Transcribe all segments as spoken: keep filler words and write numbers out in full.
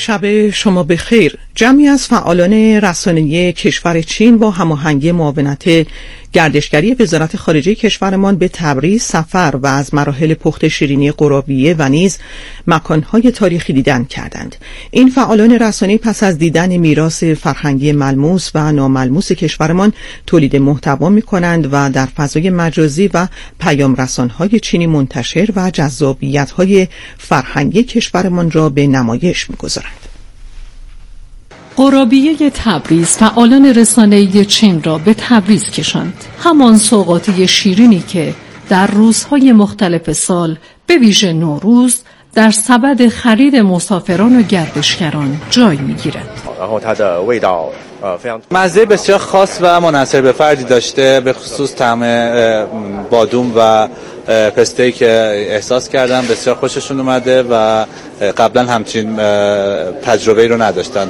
شب شما بخیر. جمعی از فعالان رسانه‌ای کشور چین با هماهنگی معاونت گردشگری وزارت خارجه کشورمان به تبریز سفر و از مراحل پخت شیرینی قرابیه و نیز مکانهای تاریخی دیدن کردند. این فعالان رسانه‌ای پس از دیدن میراث فرهنگی ملموس و ناملموس کشورمان تولید محتوا می‌کنند و در فضای مجازی و پیام رسان‌های چینی منتشر و جذابیت‌های فرهنگی کشورمان را به نمایش می‌گذارند. قرابیه تبریز فعالان رسانه‌ای چین را به تبریز کشاند. همان سوغاتی شیرینی که در روزهای مختلف سال به ویژه نوروز در سبد خرید مسافران و گردشگران جای می‌گیرد. مزه بسیار خاص و منحصر به فردی داشته، به خصوص طعم بادوم و پسته‌ای که احساس کردم بسیار خوششون اومده و قبلا همچین تجربه‌ای رو نداشتن.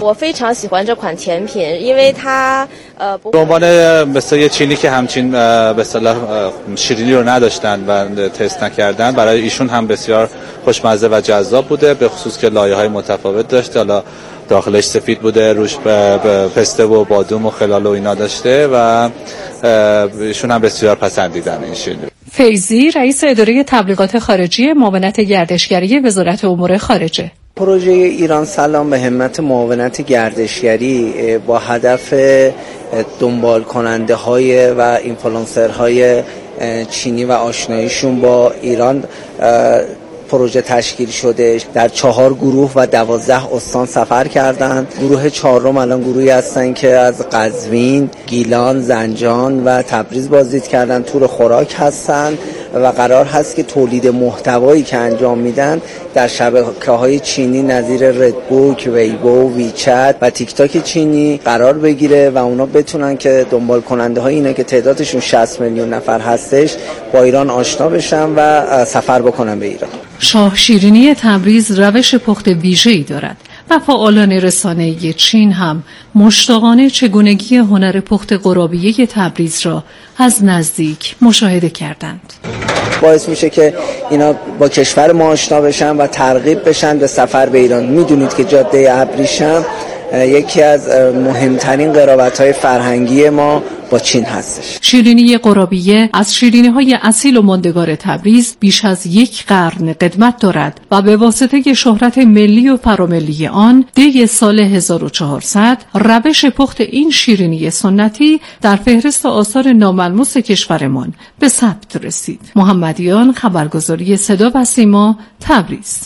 به عنوان مثلا چینی که همچین به اصطلاح شیرینی رو نداشتن و تست نکردن، برای ایشون هم بسیار خوشمزه و جذاب بوده، به خصوص که لایه‌های متفاوت داشته. حالا داخلش سفید بوده، روش پسته و بادوم و خلال و اینا داشته و ایشون هم بسیار پسندیدن این شیرینی. فیضی رئیس اداره تبلیغات خارجی معاونت گردشگری وزارت امور خارجه: پروژه ایران سلام به همت معاونت گردشگری با هدف دنبال کننده های و اینفلوئنسر های چینی و آشناییشون با ایران پروژه تشکیل شده. در چهار گروه و دوازده استان سفر کردند. گروه چهارم الان گروهی هستن که از قزوین، گیلان، زنجان و تبریز بازدید کردن. تور خوراک هستن و قرار هست که تولید محتوایی که انجام میدن در شبکه‌های چینی نظیر ردبوک، ویبو، ویچت و تیک تاک چینی قرار بگیره و اونا بتونن که دنبال کننده های اینه که تعدادشون شصت میلیون نفر هستش با ایران آشنا بشن و سفر بکنن به ایران. شاه شیرینی تبریز روش پخت ویژه‌ای دارد و فعالان رسانه‌ای چین هم مشتاقانه چگونگی هنر پخت قرابیه تبریز را از نزدیک مشاهده کردند. باعث میشه که اینا با کشور ما آشنا بشن و ترغیب بشن به سفر به ایران. میدونید که جاده ابریشم یکی از مهمترین قرابت‌های فرهنگی ما با چین هستش. شیرینی قرابیه از شیرینی‌های اصیل و ماندگار تبریز بیش از یک قرن قدمت دارد و به واسطه شهرت ملی و فراملی آن دی سال هزار و چهارصد روش پخت این شیرینی سنتی در فهرست آثار ناملموس کشورمان به ثبت رسید. محمدیان، خبرگزاری صدا و سیما، تبریز.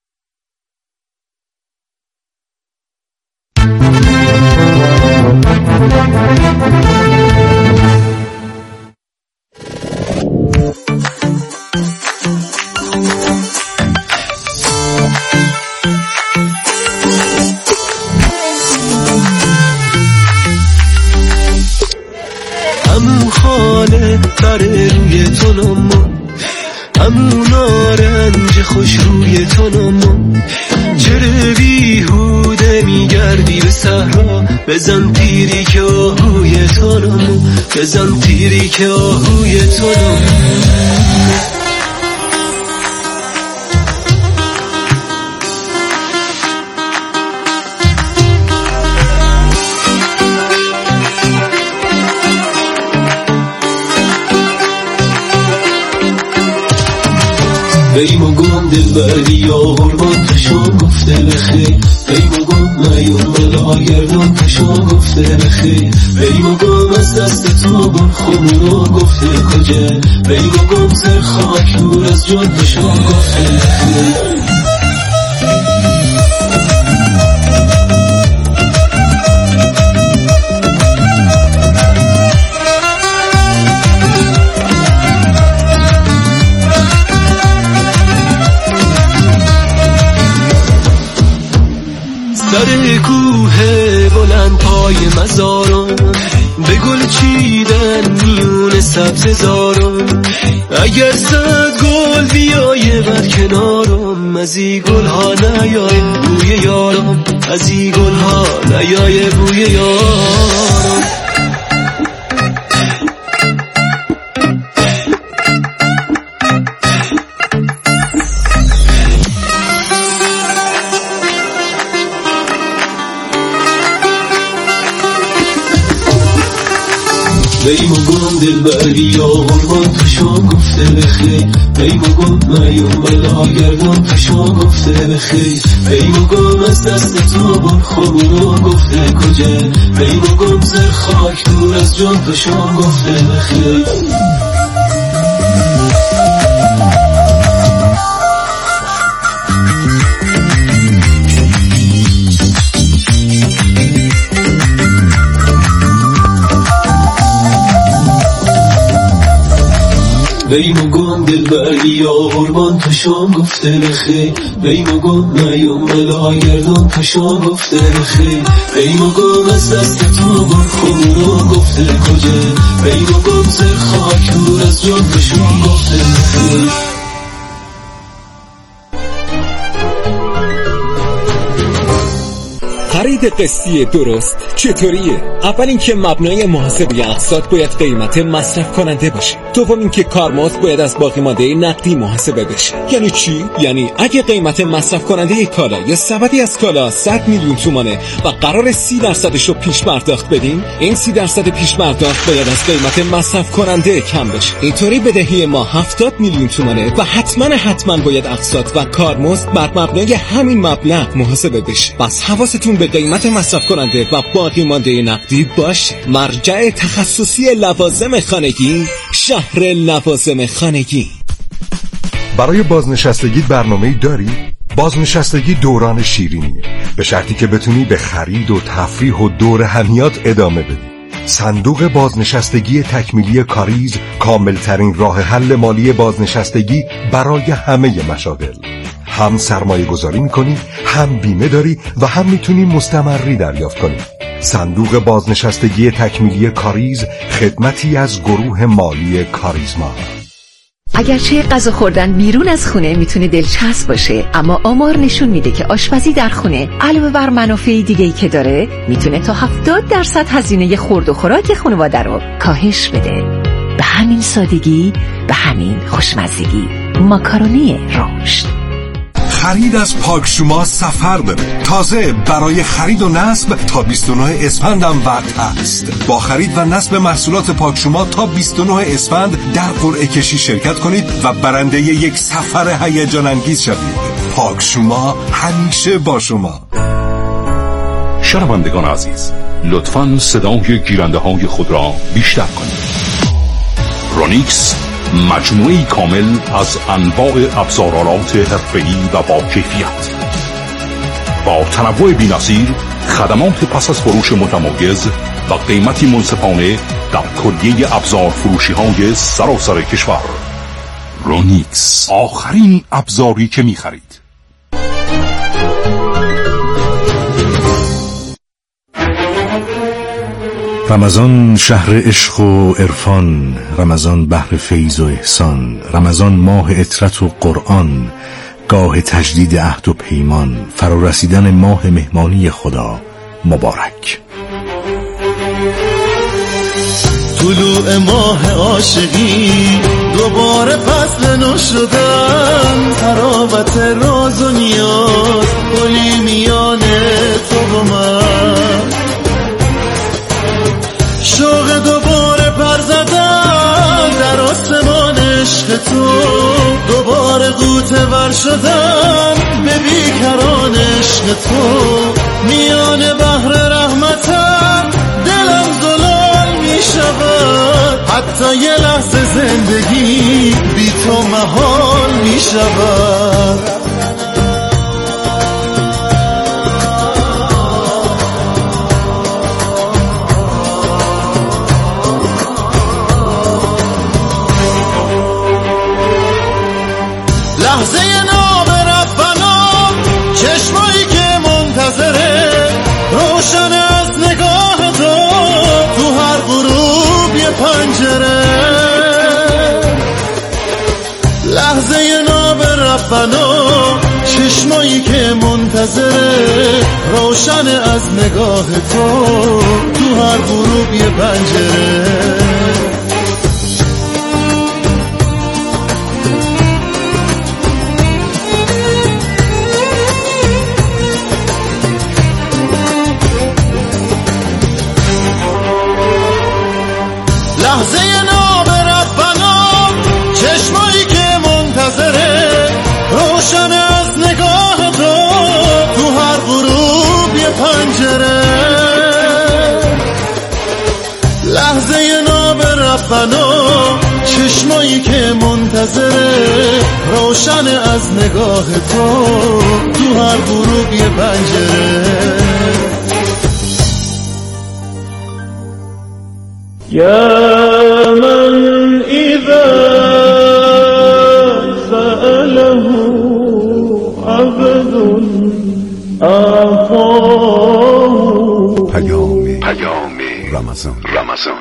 همون خاله بر روی تو نامون، همون نارنج خوش روی تو نامون، چرا بیهوده میگردی به صحرا، بزن تیری که آهوی تو نامون، بزن تیری که آهوی تو نامون. بریم و گم دل بردی یا قربان تشا گفته بخیر، بریم و گم نیون ملا گردان تشا گفته بخیر، بریم و گم از دست تو بر خمونو گفته کجا، بریم و گم سر خاک دور از جان تشا گفته بخیر. سر کوه بلند پای مزاران، به گل چیدن میون سبز زاران، اگر صد گل بیایه بر کنارم، از این گل ها نیایه بوی یارم، از این گل ها نیایه بوی یارم. بیم و گم دل بردی یا قربان تو شام گفته بخیر بیم و گم میوم بلا گردان تو شام گفته بخیر بیم و گم از دست تو بر خوابونو گفته کجا بیم و گم زر خاک دور از جان تو شام گفته بخیر بیم و گم دل بردی یا قربان تو شام گفته بخیر بیم و گم میوم بلا گردان تو شام گفته بخیر بیم و گم از دست تو بر خوابونو گفته کجا بیم و گم زر خاک دور از جان تو شام گفته بخیر خرید قسطی درست چطوریه؟ اول اینکه مبنای محاسبه اقساط باید قیمت مصرف کننده باشه. دوم اینکه کارمزد باید از باقی مانده نقدی محاسبه بشه. یعنی چی؟ یعنی اگه قیمت مصرف کننده کالا یا سبدی از کالا صد میلیون تومانه و قرار سی درصدش رو پیش پرداخت بدیم، این سی درصد پیش پرداخت باید از قیمت مصرف کننده کم بشه. اینطوری بدهی ما هفتاد میلیون تومانه و حتما حتما باید اقساط و کارمزد بر مبنای همین مبلغ محاسبه بشه. پس حواستون به قیمت مصرف کننده و باقی مانده نقدی باشه. مرجع تخصصی لوازم خانگی، شهر لوازم خانگی. برای بازنشستگی برنامه‌ای داری؟ بازنشستگی دوران شیرینیه، به شرطی که بتونی به خرید و تفریح و دور همیات ادامه بدی. صندوق بازنشستگی تکمیلی کاریز کاملترین راه حل مالی بازنشستگی برای همه مشاغل. هم سرمایه گذاری میکنی، هم بیمه داری و هم میتونی مستمری دریافت کنی. صندوق بازنشستگی تکمیلی کاریز خدمتی از گروه مالی کاریزما. اگرچه غذا خوردن بیرون از خونه میتونه دلچسب باشه، اما آمار نشون میده که آشپزی در خونه علاوه بر منافع دیگه‌ای که داره میتونه تا هفتاد درصد هزینه خورد و خوراک خانواده رو کاهش بده. به همین سادگی، به همین خوشمزگی. ماکارونی رشد. خرید از پاکشوما سفر داره. تازه برای خرید و نصب تا بیست و نه اسفند هم وقت هست. با خرید و نصب محصولات پاکشوما تا بیست و نه اسفند در قرعه کشی شرکت کنید و برنده یک سفر هیجان انگیز شوید. پاکشوما همیشه با شما. شنوندگان عزیز، لطفاً صدای گیرنده های خود را بیشتر کنید. رونیکس مجموعی کامل از انواع ابزارآلات حرفه‌ای و با کیفیت، با تنوع بی‌نظیر، خدمات پس از فروش متمایز و قیمتی منصفانه در کلیه ابزار فروشی های سراسر کشور. رونیکس، آخرین ابزاری که می خرید. رمضان شهر عشق و عرفان، رمضان بحر فیض و احسان، رمضان ماه عطرت و قرآن، گاه تجدید عهد و پیمان، فرا رسیدن ماه مهمانی خدا مبارک. طلوع ماه عاشقی، دوباره فصل نو شدن، تراوت راز و نیاز، گلی میان تو و من، شوق دوباره پر زدن در آسمان عشق تو، دوباره غوطه ور شدن به بیکران عشق تو، میان بحر رحمتم دلم زلال می شود، حتی یه لحظه زندگی بی تو محال می شود. لحظه ناب رفنا، چشمایی که منتظره، روشن از نگاه تو، تو هر غروب یه پنجره. لحظه ناب رفنا، چشمایی که منتظره، روشن از نگاه تو، تو هر غروب یه پنجره. بنا، چشمایی که منتظره روشن از نگاه تو تو هر غروب یه پنجره. یا من اذا سأله عبد اعطاه. پیام پیام رمضان رمضان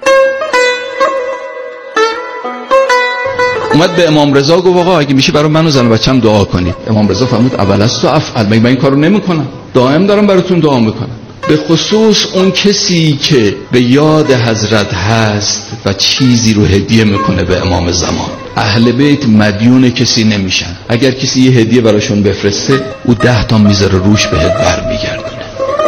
اومد به امام رضا گفت آقا اگه میشه برای من و زن و بچه‌م دعا کنید. امام رضا فرمود اول از تو افعل، من این کارو نمیکنم، دائم دارم براتون دعا میکنم. به خصوص اون کسی که به یاد حضرت هست و چیزی رو هدیه میکنه به امام زمان. اهل بیت مدیون کسی نمیشن. اگر کسی یه هدیه براشون بفرسته، او ده تا میذاره روش بهت برمیگردونه.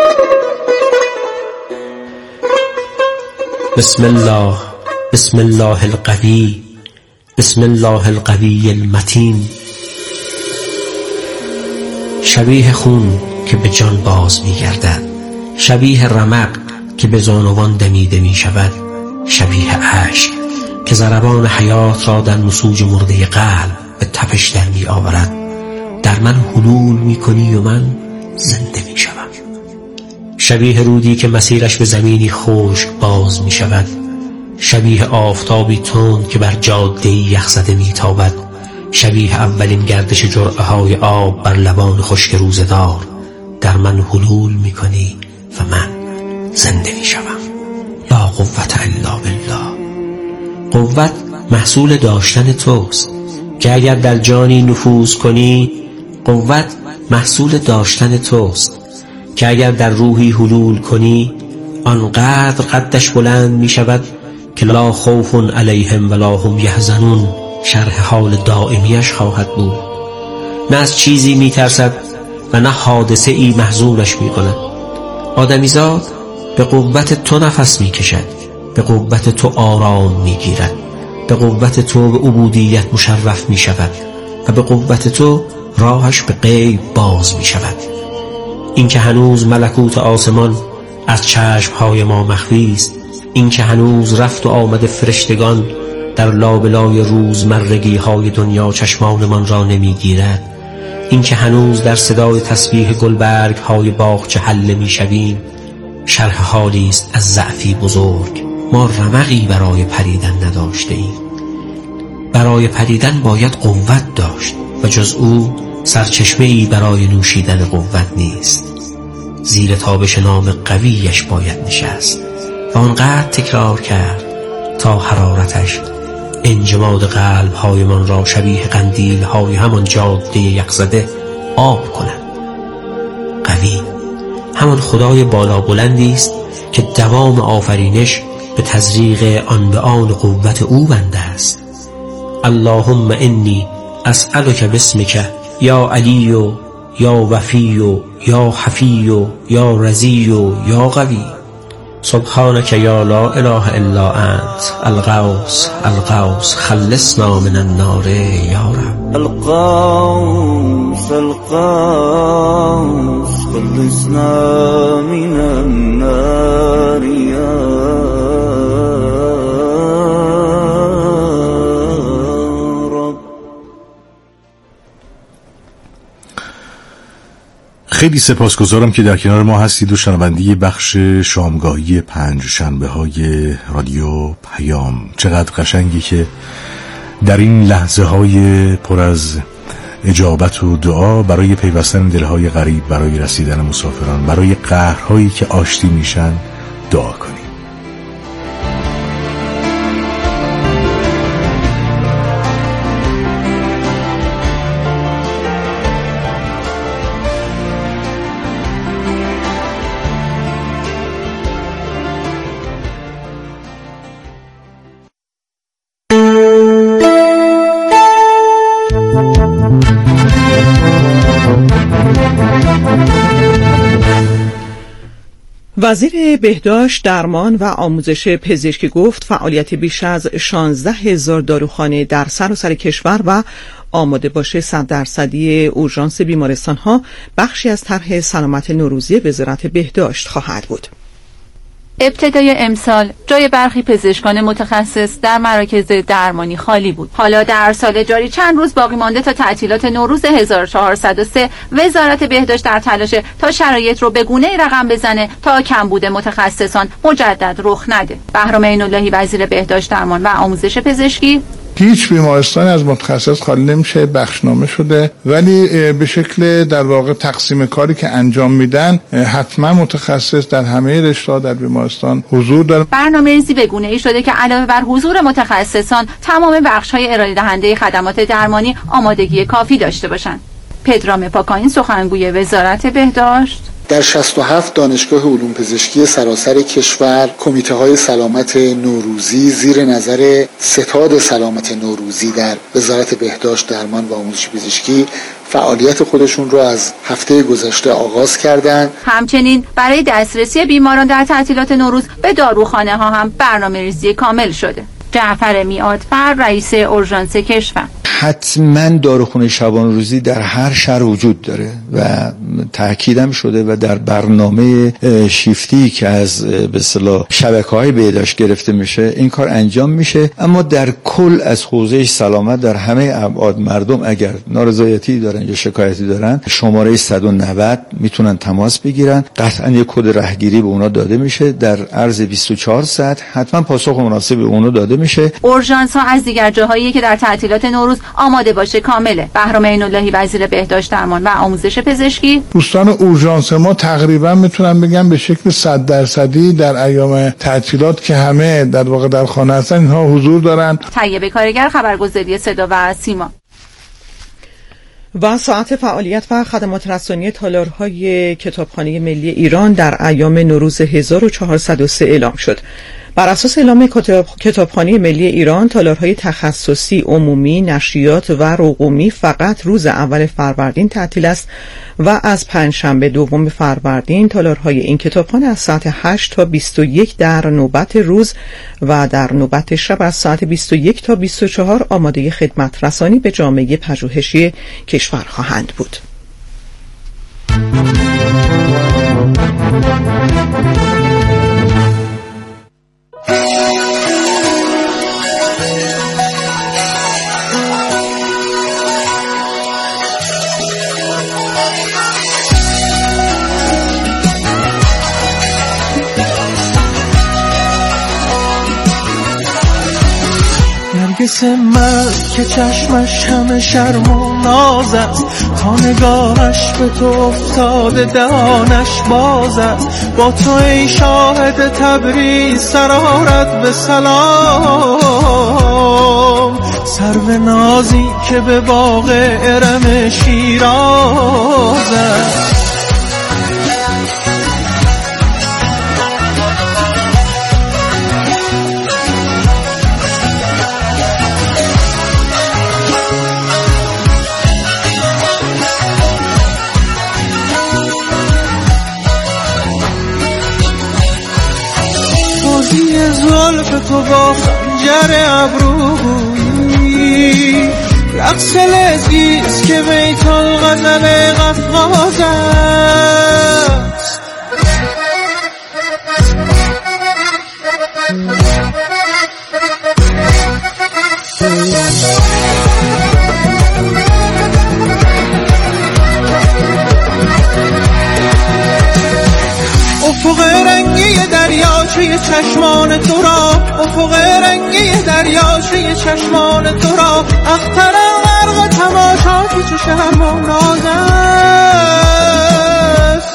بسم الله، بسم الله القوی، بسم الله القوی المتین. شبیه خون که به جان باز میگردد، شبیه رمق که به زانوان دمیده می شود، شبیه اشک که ضربان حیات را در نسوج مرده قلب به تپش در می آورد. در من حلول می کنی و من زنده می شوم. شبیه رودی که مسیرش به زمینی خشک باز می شود، شبیه آفتابی تند که بر جاده یخزده می تابد، شبیه اولین گردش جرعه های آب بر لبان خشک روزدار. در من حلول می کنی و من زنده می شوم. لا قوت الا بالله. قوت محصول داشتن توست که اگر در جانی نفوذ کنی، قوت محصول داشتن توست که اگر در روحی حلول کنی، آنقدر قدش بلند می شود که لا خوف علیهم ولا هم یحزنون شرح حال دائمیش خواهد بود. نه از چیزی می ترسد و نه حادثه ای محزونش می کند. آدمیزاد به قوت تو نفس می کشد، به قوت تو آرام می گیرد، به قوت تو به عبودیت مشرف می شود و به قوت تو راهش به غیب باز می شود. این که هنوز ملکوت آسمان از چشمهای ما مخفی است، این که هنوز رفت و آمد فرشتگان در لابلای روزمرگی های دنیا چشمانمان را نمی گیرد، این که هنوز در صدای تسبیح گلبرگ های باغچه حله می شویم، شرح حالی است از ضعفی بزرگ. ما رمقی برای پریدن نداشته ایم. برای پریدن باید قوت داشت و جز او سرچشمه‌ای برای نوشیدن قوت نیست. زیر تابش نام قویش باید نشست و آنقدر تکرار کرد تا حرارتش انجماد قلب های من را شبیه قندیل های همان جاده یخزده آب کند. قوی همان خدای بالا بلندی است که دوام آفرینش به تزریق آن به آن قوت او بنده است. اللهم انی اسألک باسمک یا علی و یا وفی و یا حفی و یا رزی و یا قوی. سبحانك یا لا اله الا انت الغوث الغوث خلصنا من النار یا رب. الغوث الغوث خلصنا من النار یا رب. خیلی سپاسگزارم که در کنار ما هستید و شنوندگی بخش شامگاهی پنج شنبه های رادیو پیام. چقدر قشنگی که در این لحظه های پر از اجابت و دعا برای پیوستن دلهای غریب، برای رسیدن مسافران، برای قهرهایی که آشتی میشن دعا کنیم. وزیر بهداشت، درمان و آموزش پزشکی گفت فعالیت بیش از شانزده هزار داروخانه در سراسر کشور و آماده باشه صد درصدی اورژانس بیمارستان‌ها بخشی از طرح سلامت نوروزی وزارت بهداشت خواهد بود. ابتدای امسال جای برخی پزشکان متخصص در مراکز درمانی خالی بود. حالا در سال جاری چند روز باقی مانده تا تعطیلات نوروز هزار و چهارصد و سه. وزارت بهداشت در تلاش تا شرایط رو به گونه‌ای رقم بزنه تا کمبود متخصصان مجدد رخ نده. بهرام عین‌اللهی وزیر بهداشت درمان و آموزش پزشکی: هیچ بیمارستانی از متخصص خالی نمیشه، بخشنامه شده، ولی به شکل در واقع تقسیم کاری که انجام میدن حتما متخصص در همه رشته‌ها در بیمارستان حضور داره. برنامه‌ریزی به گونه‌ای شده که علاوه بر حضور متخصصان تمام بخش‌های ارائه دهنده خدمات درمانی آمادگی کافی داشته باشند. پدرام پاکاین سخنگوی وزارت بهداشت: در شصت و هفت دانشگاه علوم پزشکی سراسر کشور کمیته‌های سلامت نوروزی زیر نظر ستاد سلامت نوروزی در وزارت بهداشت درمان و آموزش پزشکی فعالیت خودشون رو از هفته گذشته آغاز کردند. همچنین برای دسترسی بیماران در تعطیلات نوروز به داروخانه ها هم برنامه‌ریزی کامل شده. جعفر میعادفر رئیس اورژانس کشور: حتما داروخونه شبانه روزی در هر شهر وجود داره و تاکیدم شده و در برنامه شیفتی که از به اصطلاح شبکه‌های بهداشت گرفته میشه این کار انجام میشه. اما در کل از حوزه سلامت در همه ابعاد مردم اگر نارضایتی دارن یا شکایتی دارن شماره صد و نود میتونن تماس بگیرن. قطعا یک کد راهگیری به اونا داده میشه. در عرض بیست و چهار ساعت حتما پاسخ مناسب به اونا داده میشه. اورژانس ها از دیگر جاهایی که در تعطیلات نوروز آماده باشه کامله. بهرام عین‌اللهی وزیر بهداشت درمان و آموزش پزشکی: دوستان اورژانس ما تقریبا میتونم بگم به شکل صد درصدی در ایام تعطیلات که همه در واقع در خانه هستن اینها حضور دارن. طیب کارگر، خبرگزاری صدا و سیما. و ساعت فعالیت و خدمات رسانی تالارهای کتابخانه ملی ایران در ایام نوروز هزار و چهارصد و سه اعلام شد. بر اساس اعلام کتابخانه ملی ایران، تالارهای تخصصی، عمومی، نشریات و رقومی فقط روز اول فروردین تعطیل است و از پنجشنبه دوم فروردین تالارهای این کتابخانه از ساعت هشت تا بیست و یک در نوبت روز و در نوبت شب از ساعت بیست و یک تا بیست و چهار آماده خدمت رسانی به جامعه پژوهشی کشور خواهند بود. نرگس من که چشمش همه شرم و ناز است، تا نگاهش به تو افتاده دهانش باز است. با تو ای شاهد تبریز سرارت به سلام، سرو نازی که به باغ ارم شیراز است. زلف تو با خنجر ابرویی، رقص لذیذ که بیت الغزل قفقاز است. افق رنگی دریاچه چشمان تو را، افق رنگی دریاچه چشمان تو را، اخترم غرق تماشا که چه شرم و ناز است.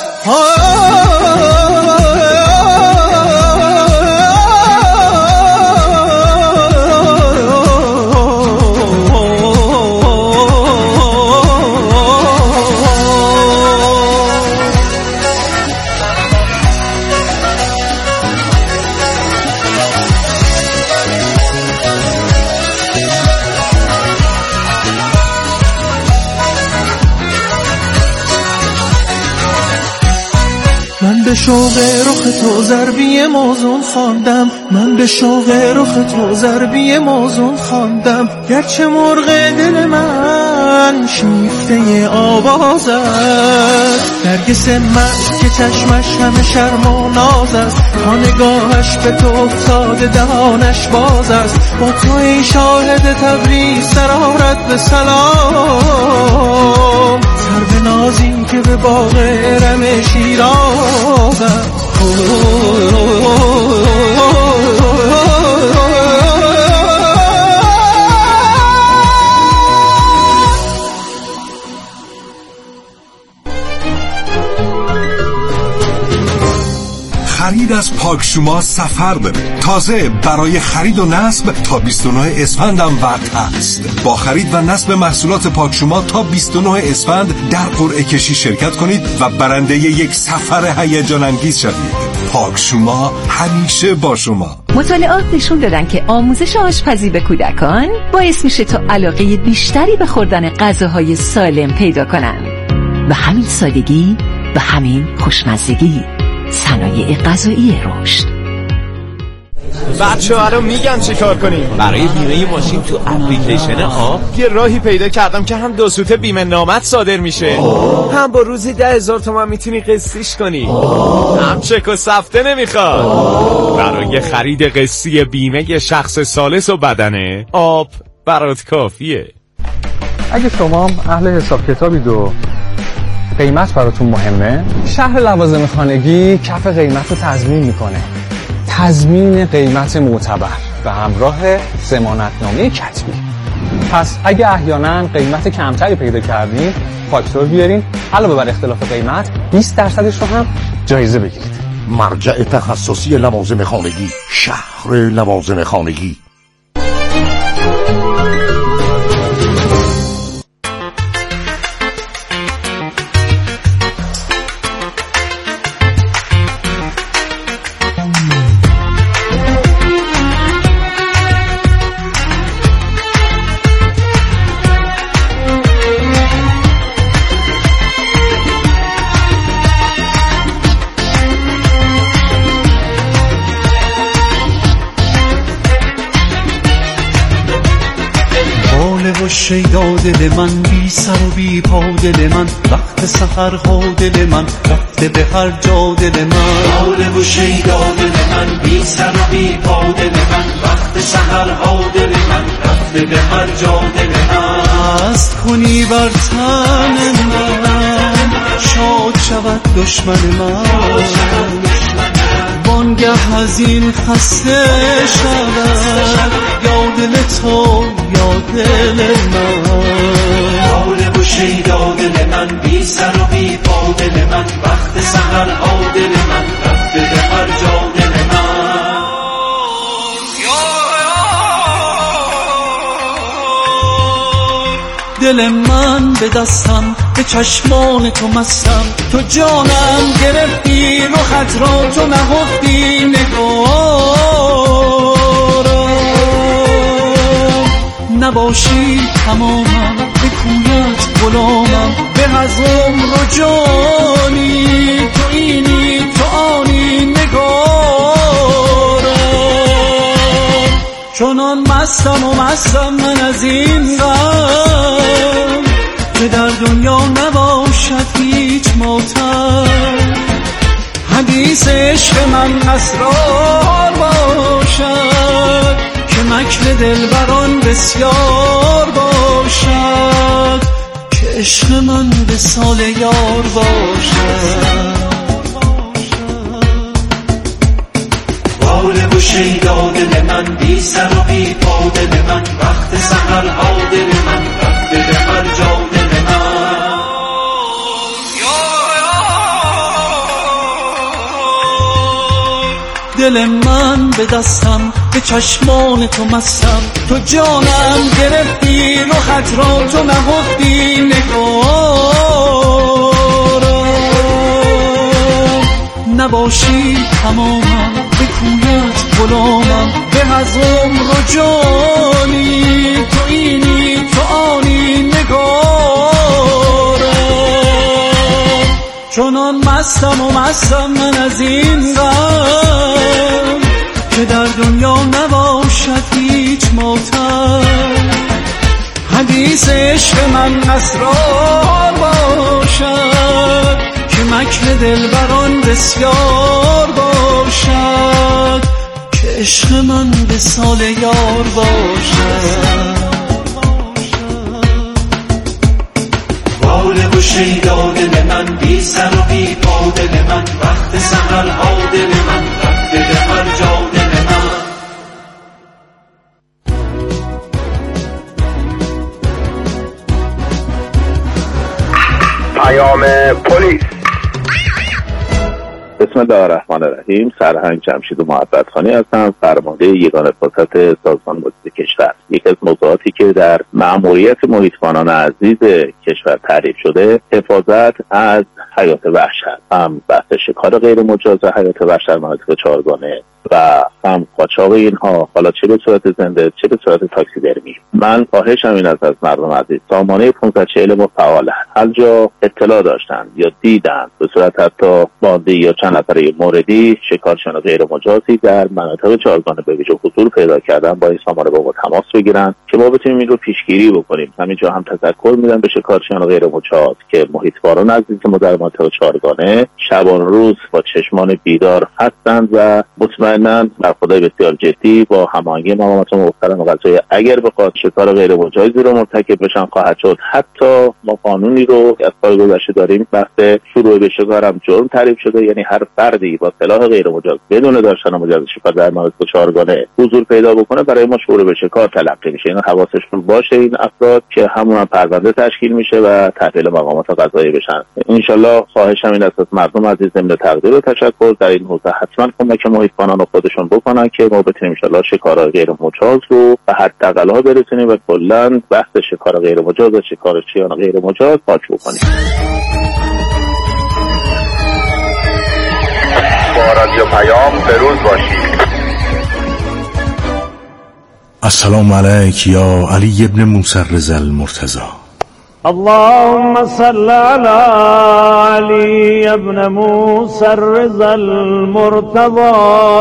به شوق رخ تو ضربی موزون خواندم، من به شوق رخ تو ضربی موزون خواندم، گرچه مرغ دل من شیفته آواز است، نرگس من که چشمش همه شرم و ناز است، تا نگاهش به تو افتاده دهانش باز است، با تو ای شاهد تبریز سرارت به سلام، سر به نازی که به باغ ارم شیراز است. خرید از پاکشوما سفر داره. تازه برای خرید و نصب تا بیست و نه اسفند هم وقت هست. با خرید و نصب محصولات پاکشوما تا بیست و نه اسفند در قرعه کشی شرکت کنید و برنده یک سفر هیجان انگیز شوید. پاکشوما همیشه با شما. مطالعات نشون دادن که آموزش آشپزی به کودکان باعث میشه تا علاقه بیشتری به خوردن غذاهای سالم پیدا کنن. و همین سادگی و همین خوشمزگی صنایع غذایی رشد. بچه‌ها رو میگن چی کار کنیم؟ برای بیمه ماشین تو اپلیکیشن آب یه راهی پیدا کردم که هم دو سوته بیمه نامت صادر میشه، هم با روزی ده هزار تومن میتونی قسطیش کنی، هم چک و سفته نمیخواد. برای خرید قسطی بیمه شخص ثالث و بدنه آب برات کافیه. اگه شما هم اهل حساب کتابید و قیمت براتون مهمه، شهر لوازم خانگی کف قیمت رو تضمین میکنه. تضمین قیمت معتبر به همراه ضمانتنامه کتبی. پس اگه احیانا قیمت کمتری پیدا کردین، فاکتور بیارین، علاوه بر اختلاف قیمت بیست درصدش رو هم جایزه بگیرید. مرجع تخصصی لوازم خانگی، شهر لوازم خانگی. شیدا دل من بی سر و بی پا دل من، وقت سحرها دل من رفته به هر جا دل من. باله و شیدا دل من بی سر و بی پا دل من، وقت سحرها دل من رفته به هر جا دل من. دست کنی بر تن من شاد شود دشمن من، وانگه از این خسته شود یا دل تو یا دل من. باله و شیدا دل من بی سر و بی پا دل من، وقت سحرها دل من رفته به هر جا دل من. دل من به دستم به چشمان تو مستم، تو جانم گرفتی رو خط را تو نهفتی نگارم. نباشی تمامم به کویت غلامم، به از عمر و جانی تو اینی تو آنی نگارم. چنان مستم و مستم من از این غم که در دنیا نباشد هیچ ماتم. حدیث عشق من اسرار باشد که مکر دلبران بسیار باشد، که عشق من به سال یار باشد. باله و شیدا دل من بی سر و بی پا دل من، وقت سحرها دل من رفته به هر جا دل من. دل من به دستم به چشمان تو مستم، تو جانم گرفتی رو خط را تو نهفتی نگارم. نباشی تمامم به کویت غلامم، به از عمر و جانی تو اینی تو آنی نگارم. چنان مستم و مستم من از این غم که در دنیا نباشد هیچ ماتم. حدیث عشق من اسرار باشد که مکر دلبران بسیار باشد که عشق من به سال یار باشد. واله و شیدا دل من بی سر و بی پا دل من وقت سحرها دل من رفته به هر جا دل من. پیام پلیس. بسم الله الرحمن الرحیم. سرهنگ جمشید محبتخانی هستم، فرمانده یگان فرصت سازمان مدیریت کشور. یکی از موضوعاتی که در مأموریت محیطبانان عزیز کشور تعریف شده حفاظت از حیات وحش هست، هم بحث شکار غیر مجاز حیات وحش در مناطق چهارگانه و هم قاچاق اینها، حالا چه به صورت زنده چه به صورت تاکسیدرمی. من خواهشم این است از مردم عزیز، سامانه پانصد و چهل ما فعال هست. هر جا اطلاع داشتن یا دیدن به صورت حتی باندی یا چند نفره موردی شکارچیان غیر مجازی در مناطق چهارگانه به ویژه حضور پیدا کردن، با این سامانه با ما تماس بگیرن که ما بتونیم این رو پیشگیری بکنیم. همینجا هم تذکر میدم به شکارچیان غیر مجاز که محیطبانان عزیز ما در مناطق چهارگانه شبان روز با چشمان بیدار هستند و مطمئناً برخوردهای بسیار جدی با هماهنگی مقامات محترم قضایی اگر بخواد شکار غیر مجازی رو مرتکب بشن خواهد شد. حتی ما قانونی رو از سال گذشته داریم، بحث شروع به شکار هم جرم تعریف شده، یعنی هر فردی با سلاح غیر مجاز بدون داشتن مجاز شکار در مناطق چهارگانه حضور پیدا بکنه برای ما شروع به شکار تلقی میشه. اینا حواسشون باشه این افراد که همون هم پرونده تشکیل میشه و تحویل مقامات قضایی بشن. ان شاءالله خواهشم این است از مردم عزیز ضمن تقدیر و تشکر در این حوزه حتما کمک محیطبانان خودشون بکنن که ما بتونیم ان شاءالله شکار غیر مجاز رو به حداقل‌ها برسونیم و کلاً بحث شکار غیر مجاز و شکارچیان غیر مجاز پاک بکنیم. با رادیو پیام بروز باشید. السلام علیک یا علی ابن موسی الرضا المرتضی. اللهم صل على علي ابن موسى الرضا المرتضى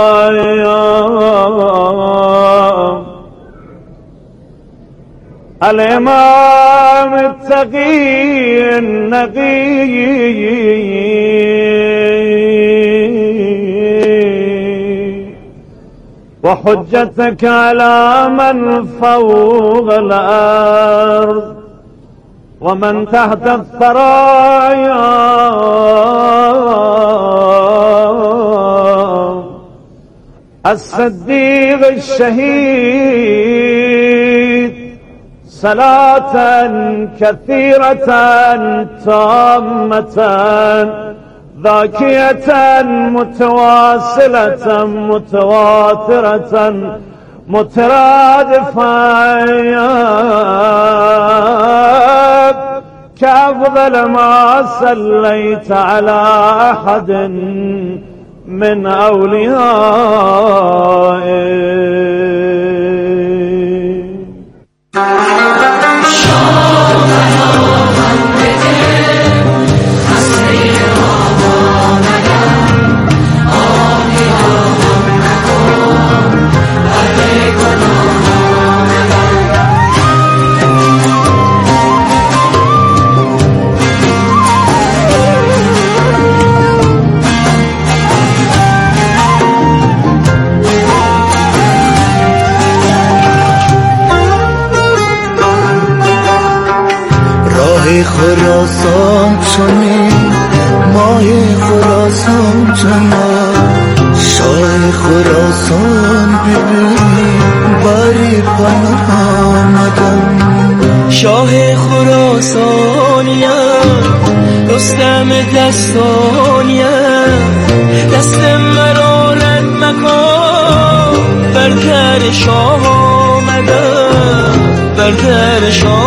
الإمام التقي النقي وحجتك على من فوق الأرض ومن تحت الثرايا الصديق الشهيد صلاة كثيرة تامة ذاكية متواصلة متواترة مترادفة كأفضل ما صليت على أحد من أوليائه. خراسان چنین ماه خراسان چنان شاه خراسان ببین باری پناه آمدم. شاه خراسانیم رستم دستانیم دست مرالت مکان بر در شاه آمدم بر در شاه